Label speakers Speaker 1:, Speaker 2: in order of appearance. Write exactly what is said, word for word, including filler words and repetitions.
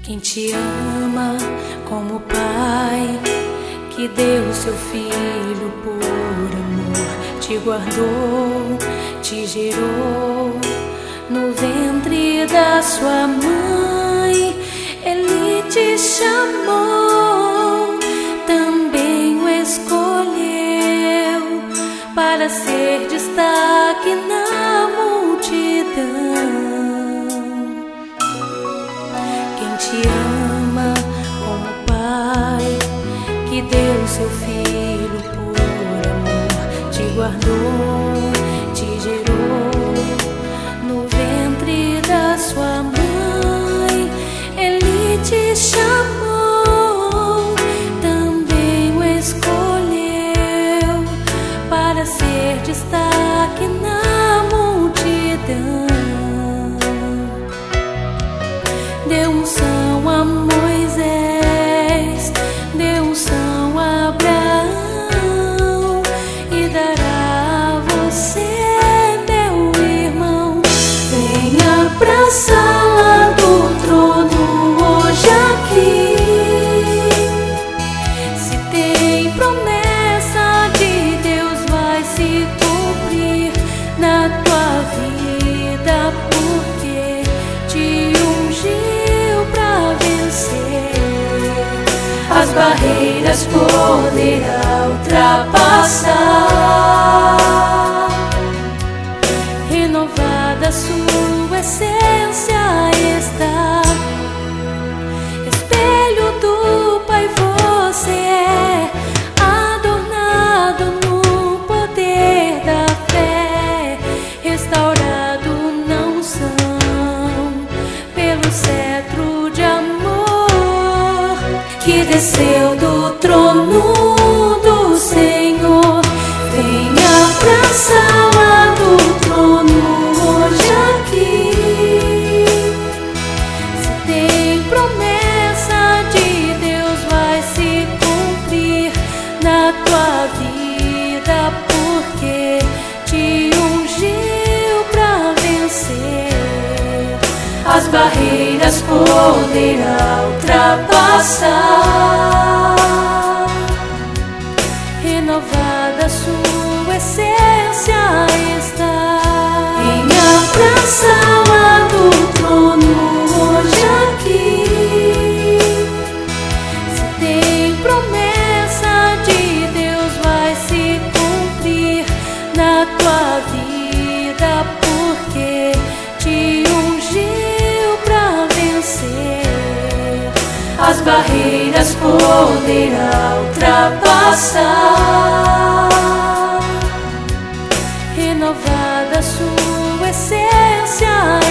Speaker 1: Quem te ama como Pai, que deu seu Filho por amor, te guardou, te gerou no ventre da sua mãe. Ele te chamou, também o escolheu para ser destaque na multidão. Quem te ama como Pai, que deu seu Filho por amor, te guardou, te gerou no ventre da sua mãe. Ele te chamou, também o escolheu para ser destaque na multidão. Deu unção a Moisés, deu unção a Abraão, e dará a você, meu irmão. Venha pra sala do trono hoje aqui. Se tem promessa de Deus, vai se cumprir na tua vida, porque te ungiu pra vencer. As barreiras poderá ultrapassar. Renovada sua essência está. Espelho do Pai você é, adornado no poder da fé, restaurado na unção pelo cetro de amor que desceu do trono do Senhor. Venha pra sala do trono hoje aqui. Se tem promessa de Deus, vai se cumprir na tua vida, porque te ungiu pra vencer. As barreiras poderá ultrapassar. Renovada sua essência está. Venha pra sala do trono hoje aqui. Se tem promessa de Deus, vai se cumprir na tua vida, porque te ungiu pra vencer. As barreiras poderá ultrapassar. Renovada sua essência